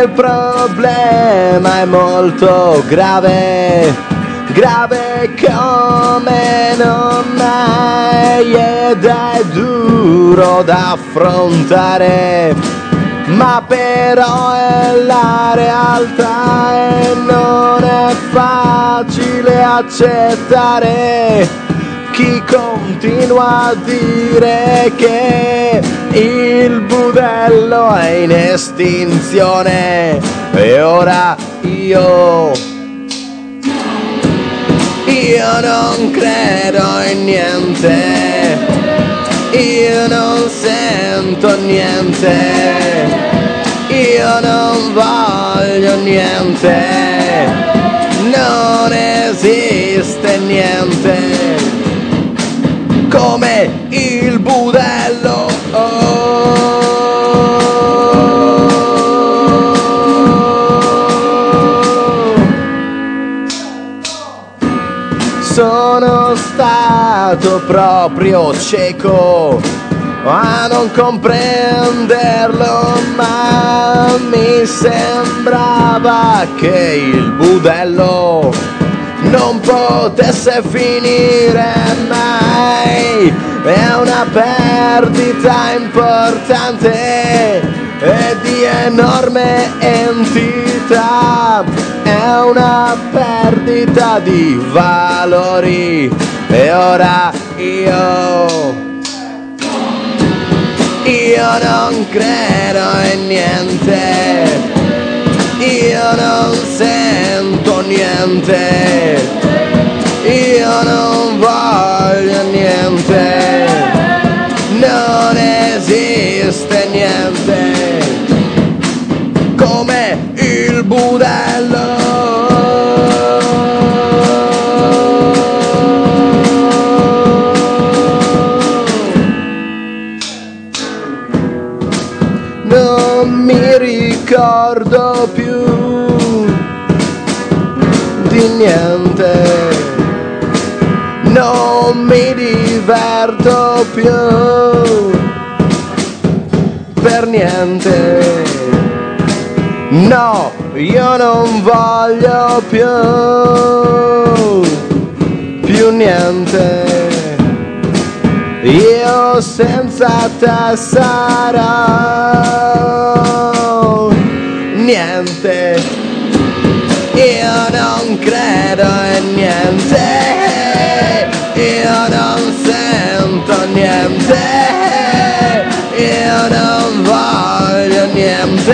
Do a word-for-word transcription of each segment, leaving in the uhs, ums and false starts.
il problema è molto grave, grave come non mai, ed è duro da affrontare, ma però è la realtà e non è facile accettare chi continua a dire che il budello è in estinzione. E ora io Io non credo in niente, io non sento niente, io non voglio niente, non esiste niente come il budello. Oh. Sono stato proprio cieco a non comprenderlo, ma mi sembrava che il budello non potesse finire mai. È una perdita importante e di enorme entità, è una perdita di valori. E ora io Io non credo in niente, io non sento niente, io non voglio niente, non esiste niente come il budello. Non mi ricordo più di niente, non mi diverto più per niente, no, io non voglio più, più niente. Io senza te sarò niente, io non credo in niente, io non sento niente, io non voglio niente,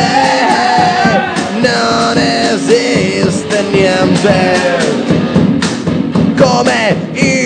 non esiste niente come io.